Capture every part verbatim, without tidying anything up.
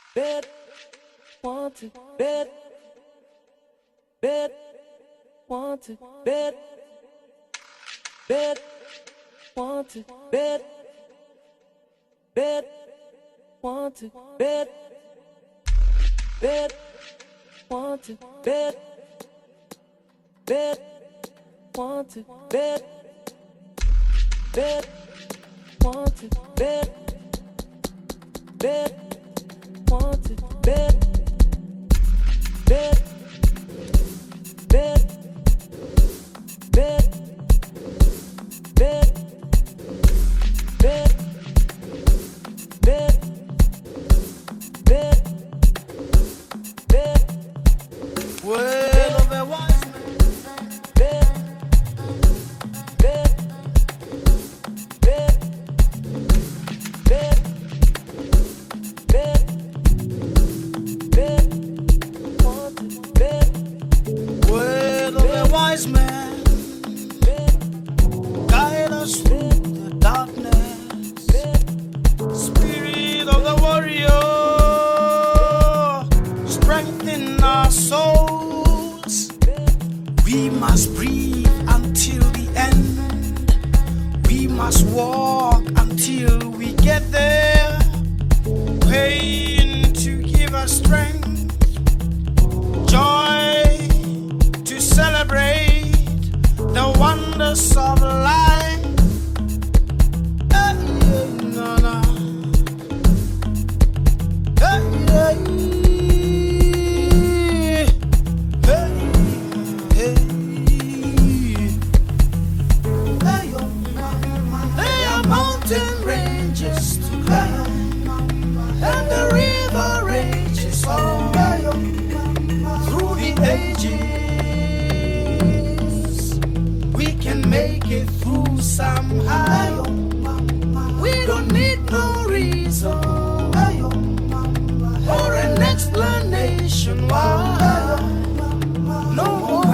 bed, want to bed, bed, want to bed, bed, want to bed, bed, want to bed, bed, want to bed, bed, want to bed, bed, want to bed, bed, want to bed, bed, bed, bed, bed, bed, bed, bed, bed. Word of a wise man. Bed, bed, bed, bed, bed, bed, want to bed, Word of a wise man. bed, Guide us through the darkness. bed, Spirit of the warrior. Strengthen our souls. We must breathe until the end. We must walk until we get there. Pain to give us strength. Joy to celebrate the wonders of life. Eh, yeah, no, no. Eh, yeah, yeah. Hey, hey. There are mountain ranges to climb, and the river rages on through the ages. We can make it through somehow. We don't need no reason or an explanation why. No more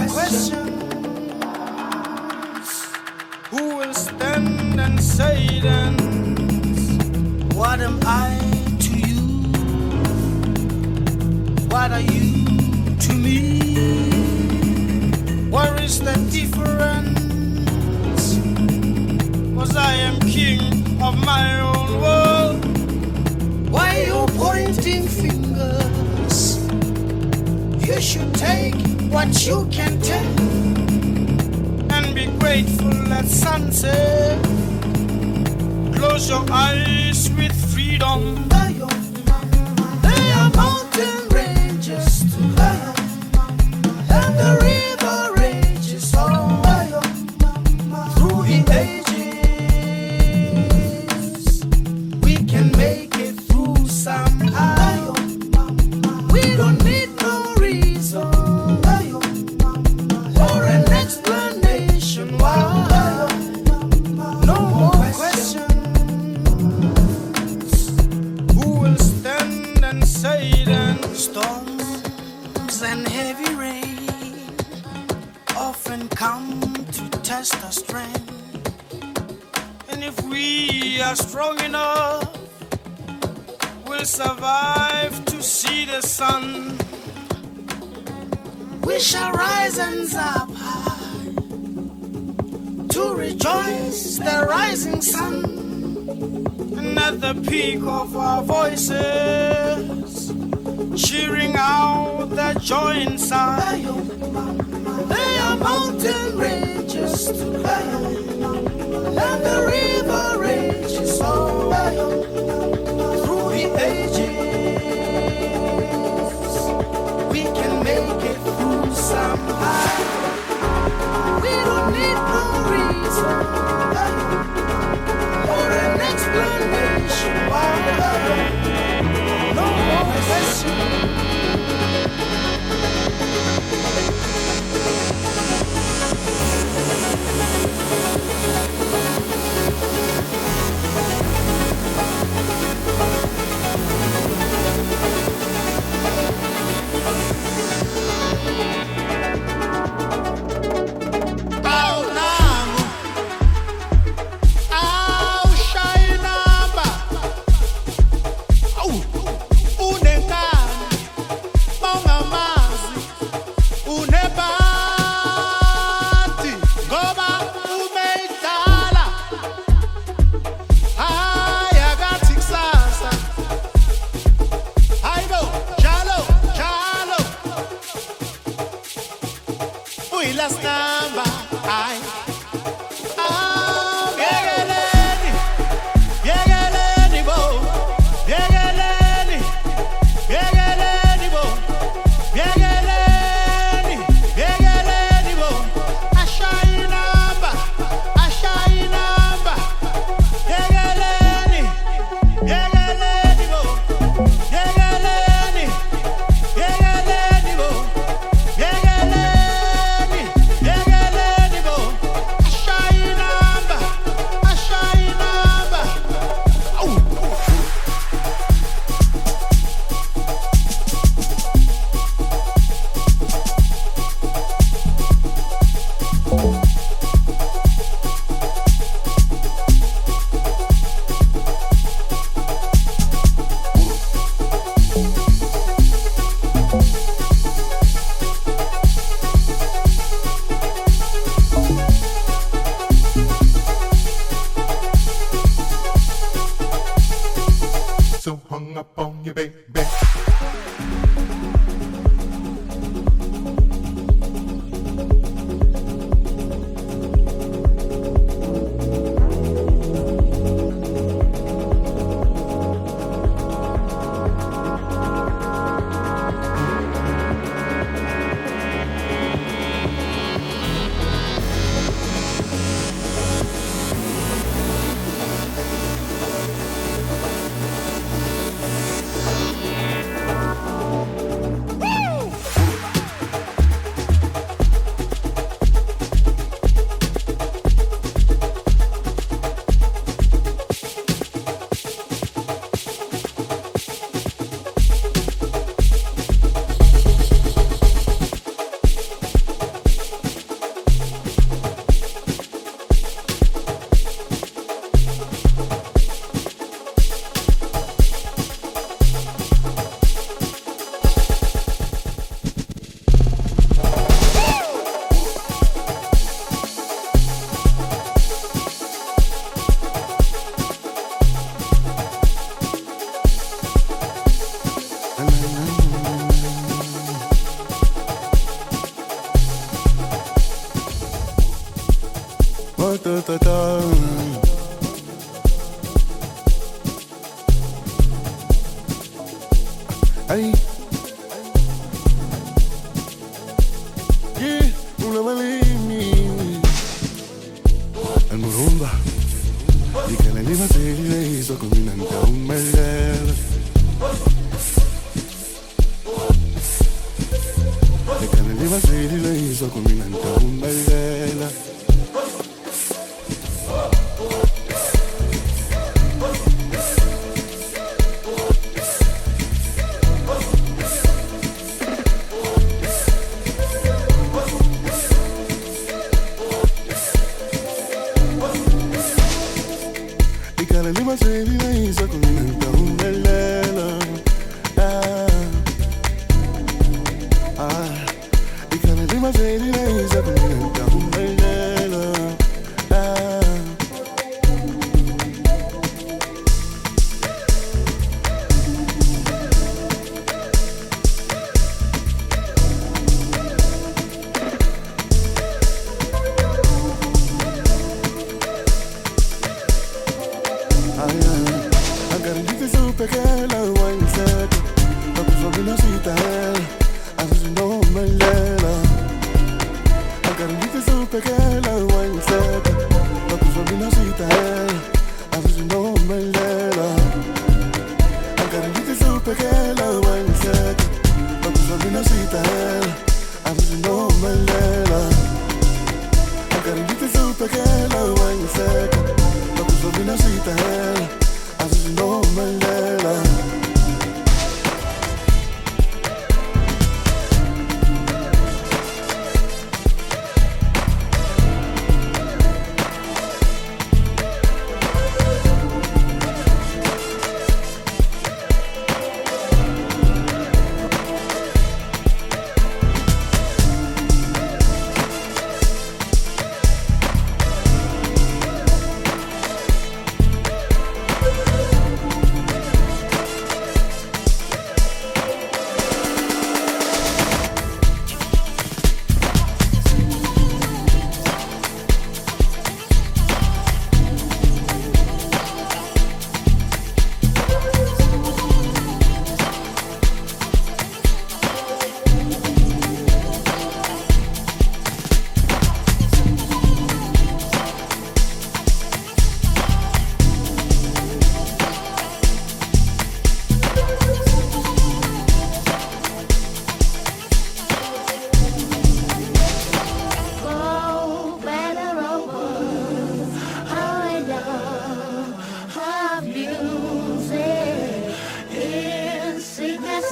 questions. Who will stand and say then, what am I to you? What are you to me? Where is the difference? 'Cause I am king of my own world. Why you pointing fingers? You should take what you can take and be grateful at sunset. Close your eyes with freedom. There are mountain ranges to climb, and the river rages on through the ages. We can make it through somehow. We don't need no reason or an explanation why. No more questions. Who will stand and say then? Storms and heavy rain often come to test our strength. And if we are strong enough, we'll survive to see the sun. We shall rise and up high to rejoice the rising sun. And at the peak of our voices, cheering out the joy inside. There are mountain ranges to climb, and the river rages on through the ages. We can make it through somehow. We don't need no reason or an explanation why. No more questions. namba ai ah yegeleni yegeleni bo yegeleni yegeleni bo yegeleni yegeleni bo ashai namba ashai namba yegeleni yegeleni bo yegeleni yegeleni bo yegeleni yegeleni bo ashai namba ashai namba au So hung up on you, baby. Oh, da, da, da. Ay. Yeah, una malini. Al-Murumba. Y que la misma se le hizo combinante a un melel. Y que la misma se le hizo combinante a un melel. La lima se hizo con un melelo. Ah, ah. Y que la lima se hizo con un melelo. Ah. Agarré supe que la wine seca la puso bien asita él, asesinó melela. Agarré supe que la wine seca la puso bien asita él, asesinó melela. Agarré supe que la wine seca la puso bien asita él, asesinó melela. Agarré supe que la wine seca la puso bien asita él. No Mandela.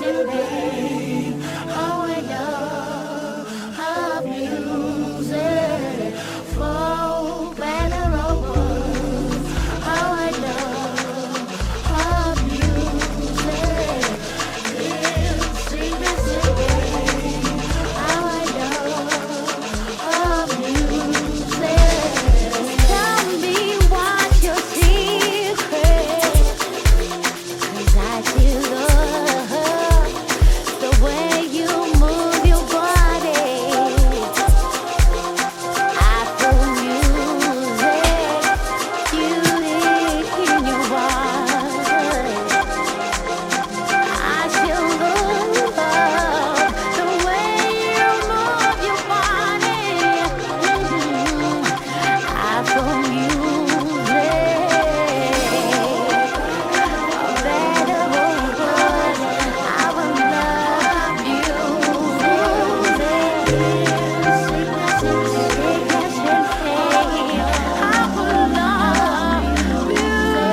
in vain. How I love her music, folk and robots. How I love her music, it's secrets in vain. How I love her music. Tell me what's your secret, 'cause I still love the way you move your body. Afro music, music in your voice. I still love the way you move your body. Mhm. Afro music, a better world. I will love you. Sickness and sickness and pain. I will love you.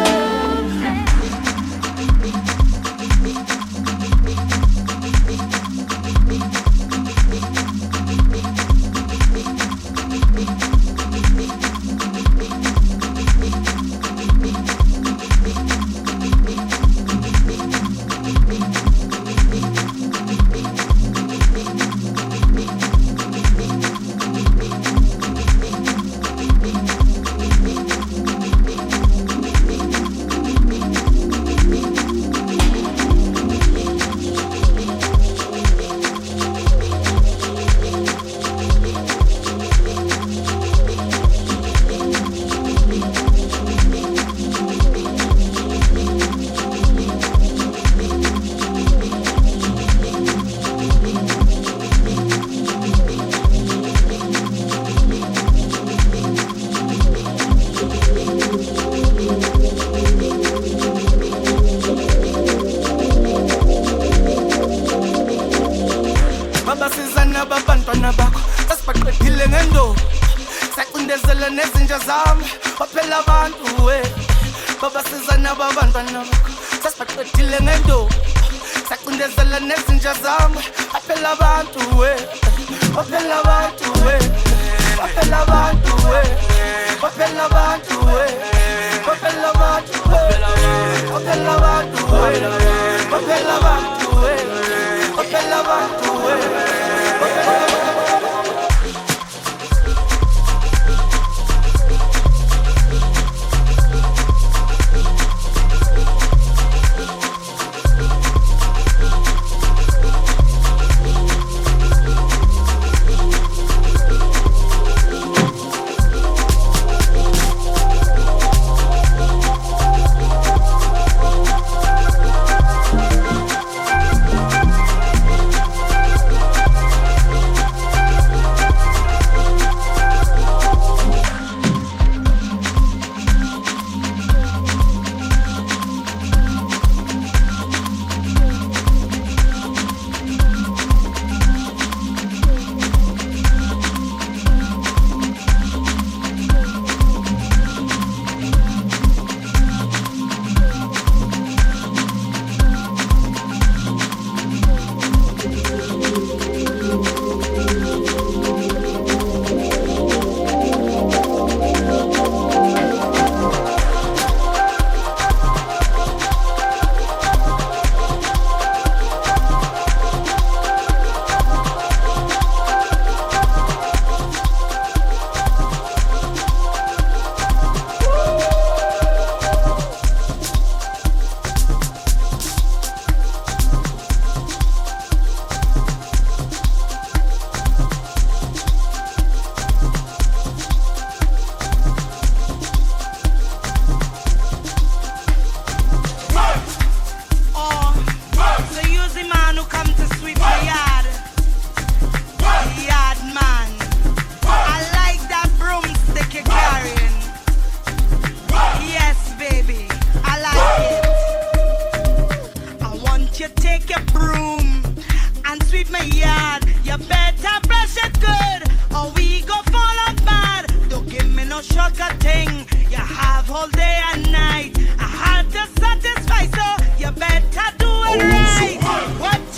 Baba sizana babantwana bakho sasibaqedile ngendo sacindezela nezinja zami baphela abantu we Baba sizana babantwana bakho sasibaqedile ngendo sacindezela nezinja zami baphela abantu we baphela abantu we baphela abantu we baphela abantu we baphela abantu we baphela abantu we baphela abantu we baphela abantu we thing. You have all day and night. I have to satisfy, so you better do it right. What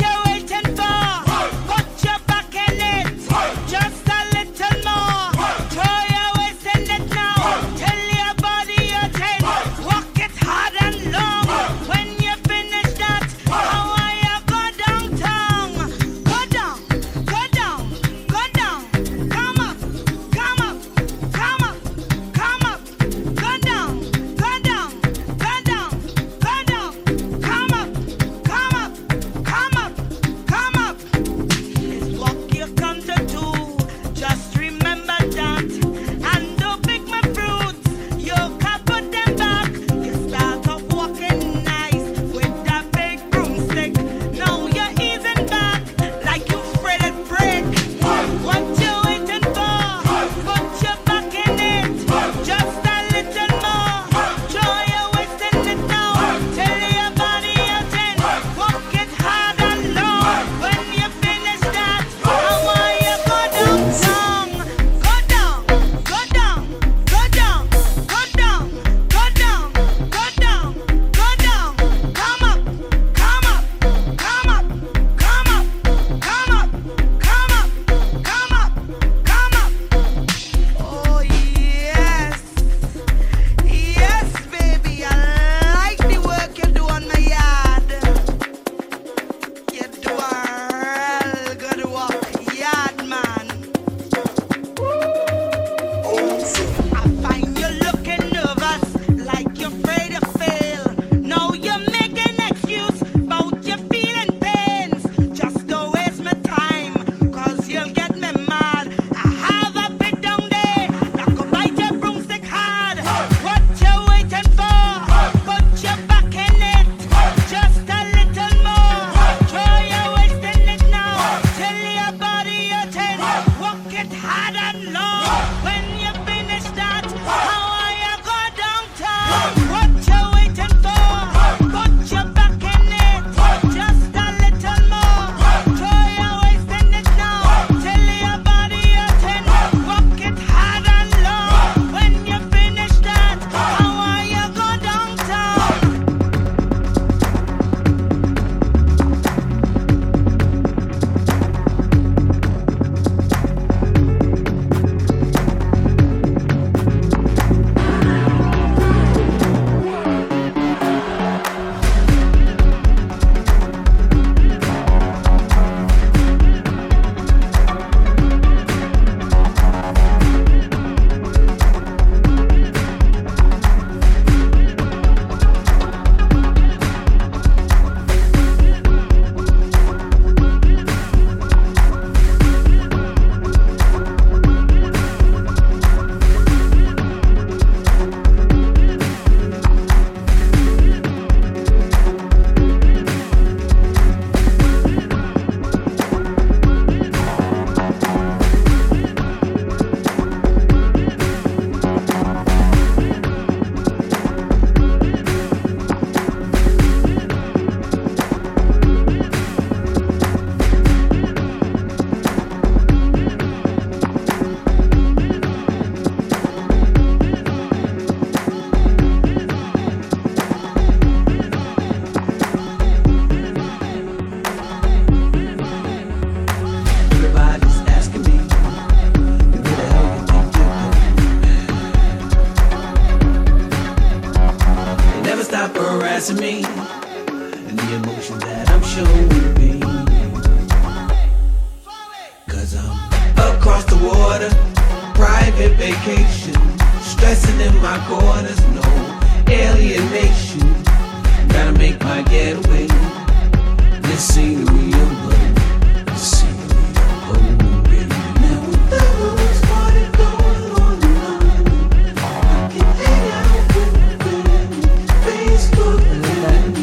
private vacation. Stressing in my quarters, no alienation. Gotta make my getaway. This scenery of home, this scenery of home, baby. Never thought I was party going on and on. I can hang out with them, Facebook and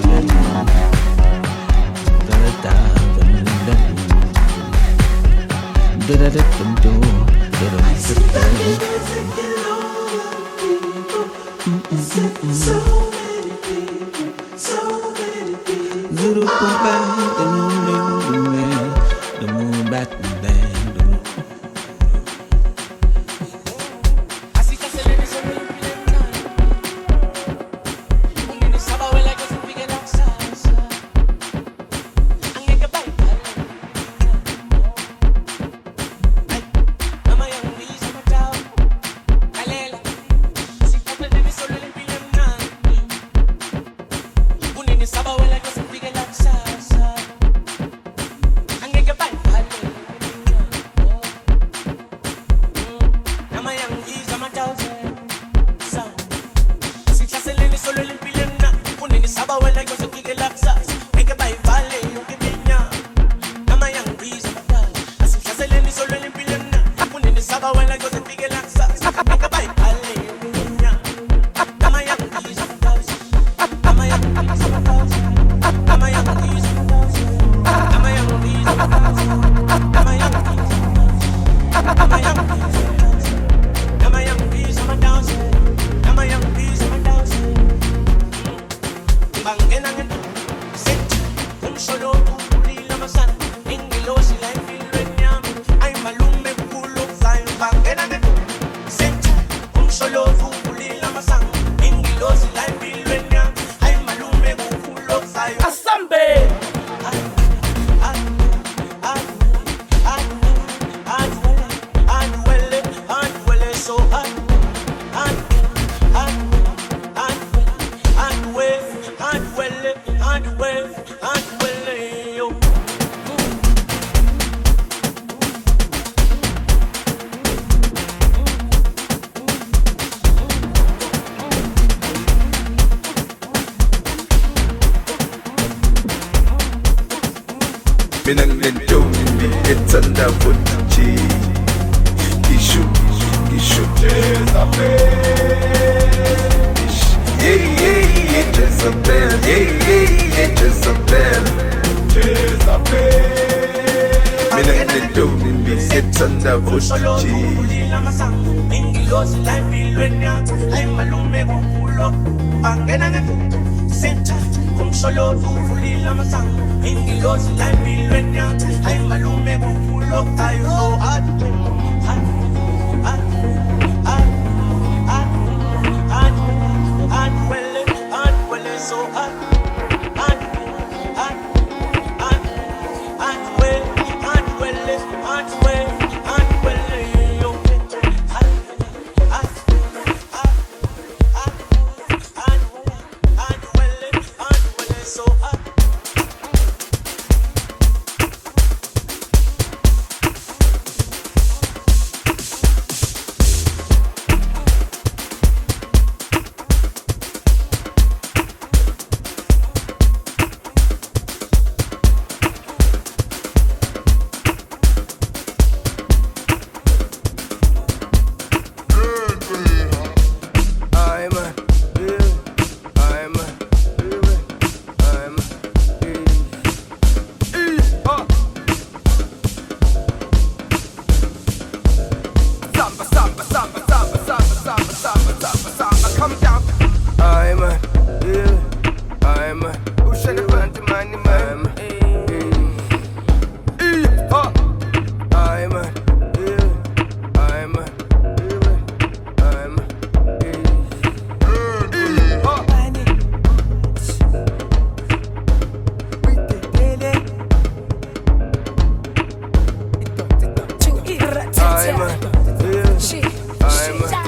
I sit back and I think all of people. So many people, so many people. Zulu Pumba, the moon, the moon, back the band. Así que se le dice el plena. Un mini sábado en la que se pique la salsa. Angin que baila. Ay, mama ya un día se matao. Kalela. Así que se le dice el plena. Un mini sábado en la que se pique la salsa. Angin que baila. Mama ya un día se matao. Si clase leni solo el pilena, unini saba wala yo se kike laksas, eke bai vale yo que piña. Nama yang breeze mata. Si clase leni solo el pilena, unini saba wala yo se kike laksas, eke bai vale yo que piña. Nama yang breeze mata. Nama yang breeze mata. Nama yang breeze mata. Nama yang breeze mata. Nama yang breeze mata. Nama yang breeze mata. Nama yang breeze mata. Nama yang breeze mata. Bangena ngena, set, un solo puli la masana, ingilo si la infilreñam, ay malume culo zain. Bangena ngena, set, un solo puli la masana, ingilo si la infilreñam, ay malume culo zain. Asambe. Ay, ay, ay, ay, ay, ay, huele, ay, huele so ay, ay, ay, ay, ay, huele. And well, and well, and well, yo. Minangendoni etsanda futhi Gishu, gishu Yeah, yeah, yeah, Jezebel, yeah, yeah, yeah, Jezebel, Jezebel. Minangendoni etsanda Solo futhi puli la masang, ingilos la infilreña, ay malume culo. Bangena ngena, senta, un solo puli la masang, ingilos la infilreña, ay malume culo. Ay oh, ay, ay, ay, ay, ay, ay, ay, huele, ay, huele so ay, ay, ay, ay, ay, huele, ay, huele, ay, huele, ay, huele, yo. Ay, ay, ay, ay, ay, ay, huele, ay, huele so ay. I'm a, I'm a, I'm a, Samba, samba, samba, samba, samba, samba, samba, samba, samba, come down. I'm a, I'm a, who should have found the money, man? I'm a, I'm a, I'm a, I'm a, I'm a,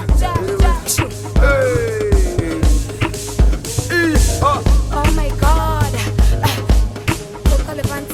Oh my God. Toca levanta.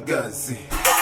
Gazi.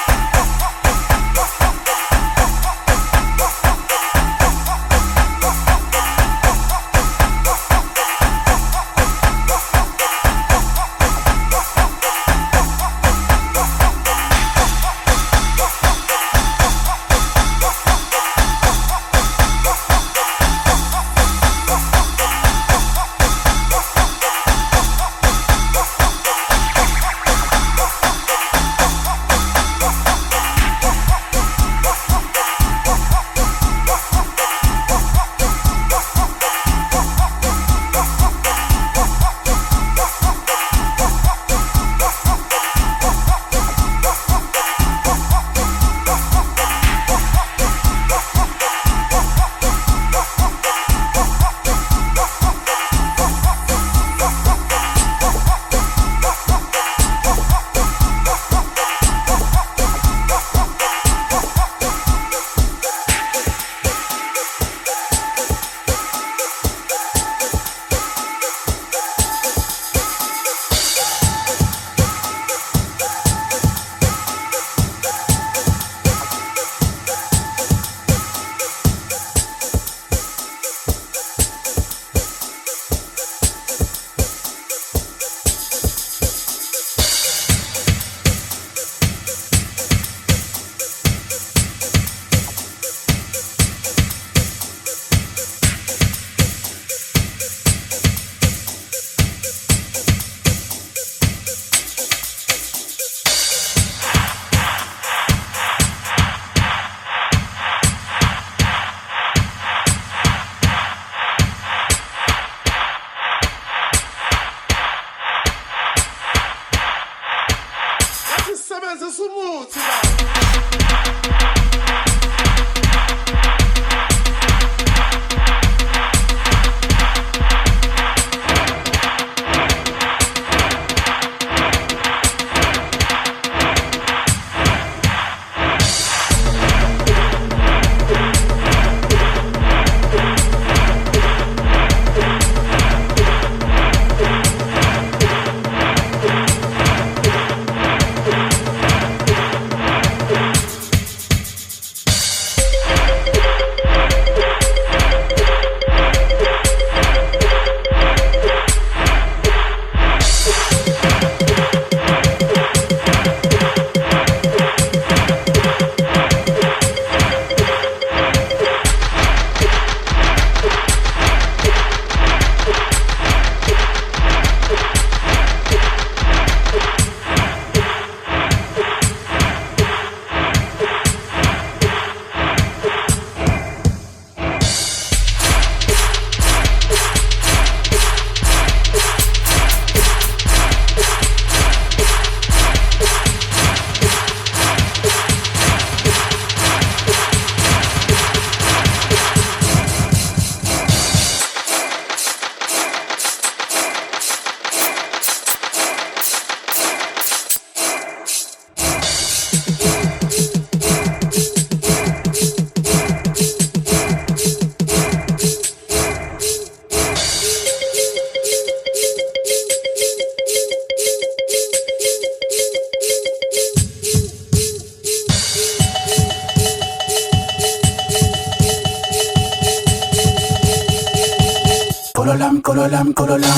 Kololam, kololam, kololam.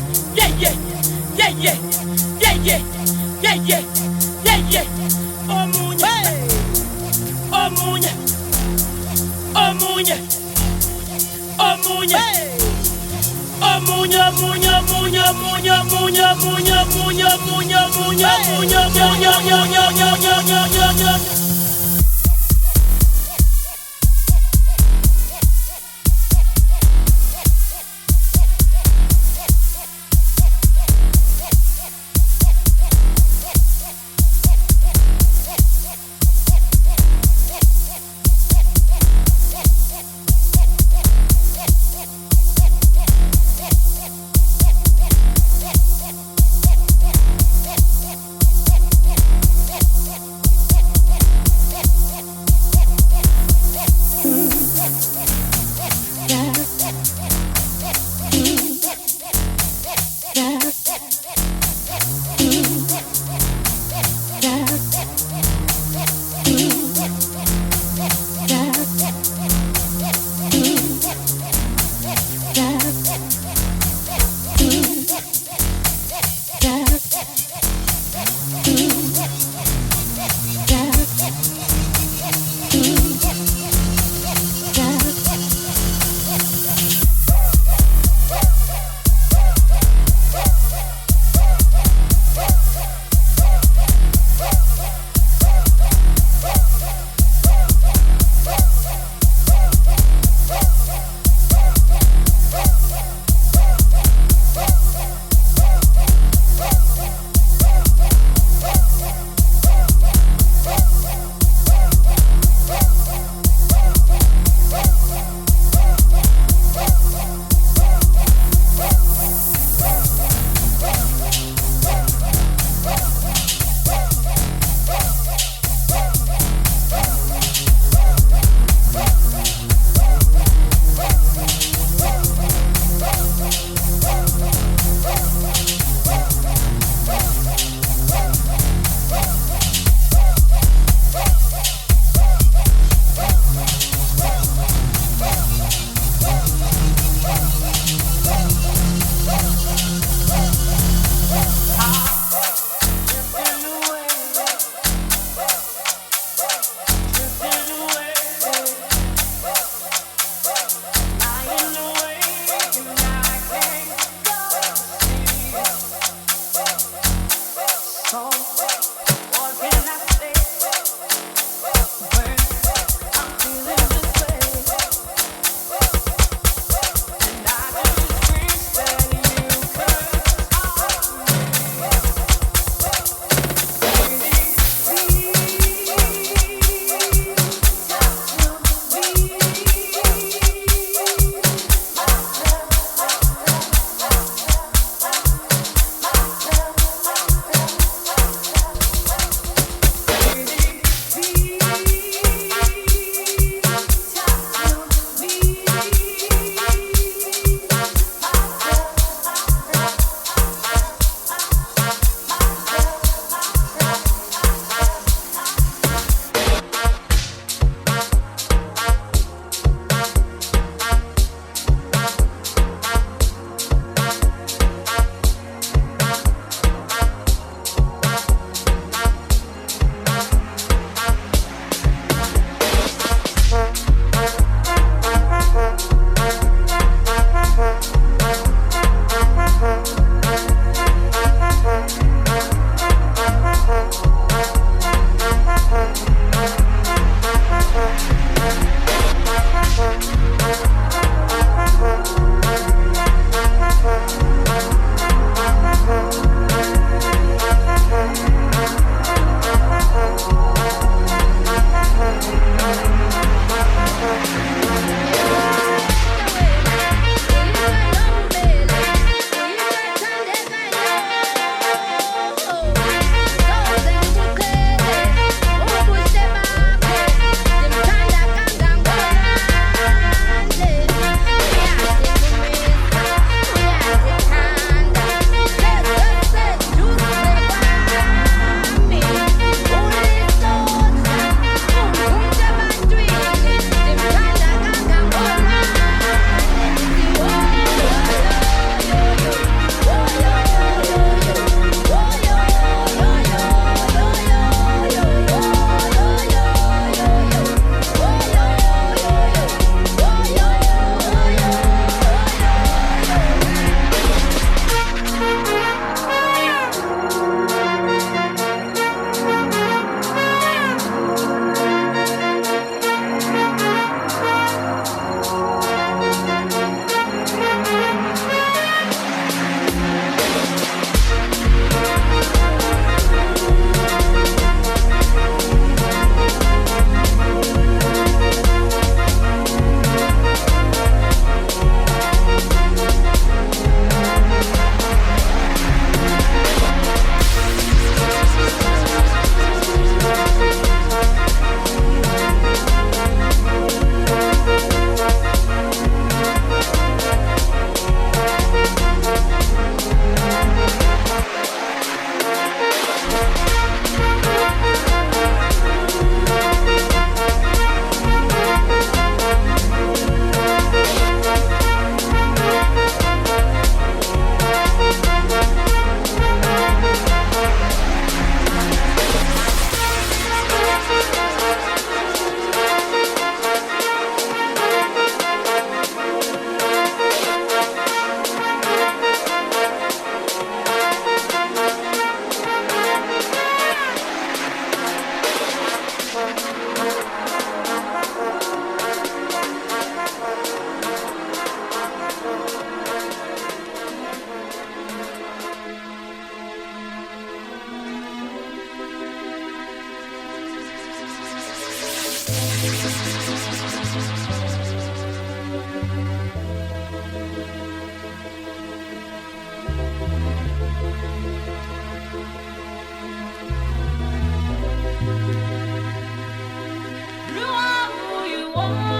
Oh omunye omunye omunye omunye omunye omunye omunye omunye omunye omunye omunye omunye omunye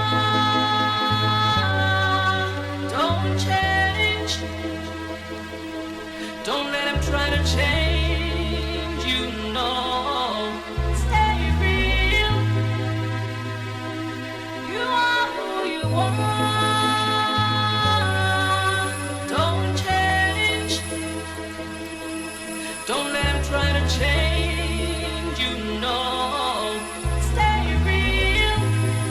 Don't change. Don't let him try to change you, no. Stay real. You are who you are. Don't change. Don't let him try to change you, no. Stay real.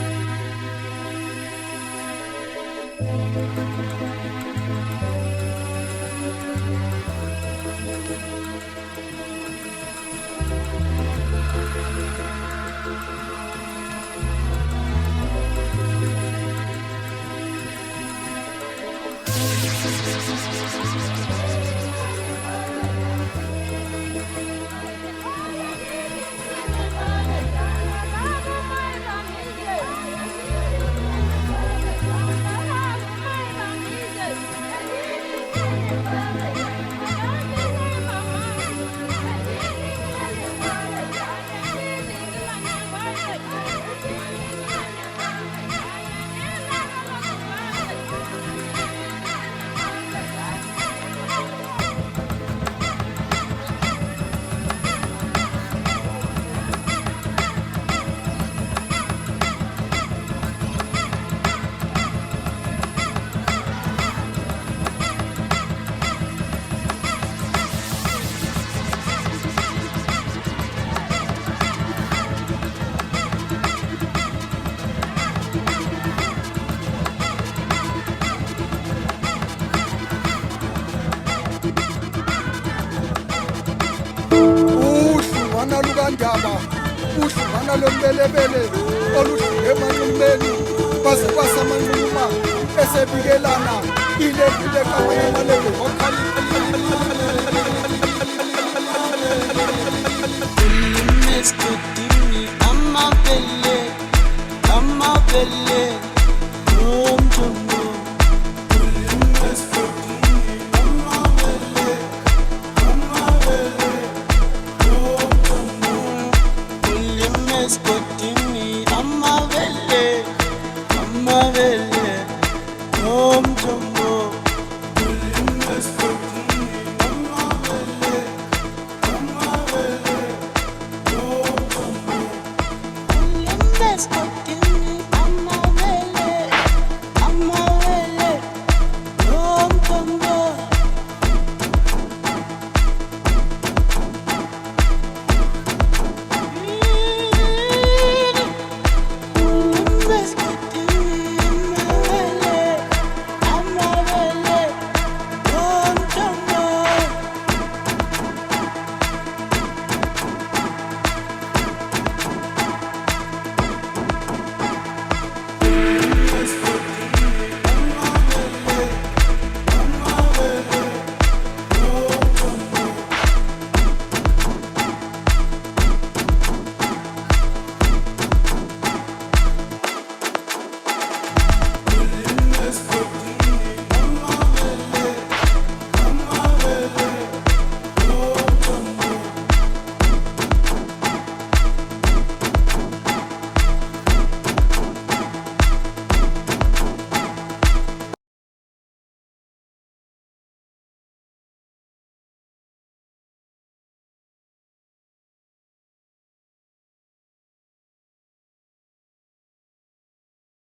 uhlungana lukandaba uhlungana lombelebele oludlule emanxumeni baze basamanxuma esebikelana ilekile kawemalele Ulimeskutimi amabele amabele umthundu Ulimeskutimi amabele amabele umthundu Ulimeskutimi amabele amabele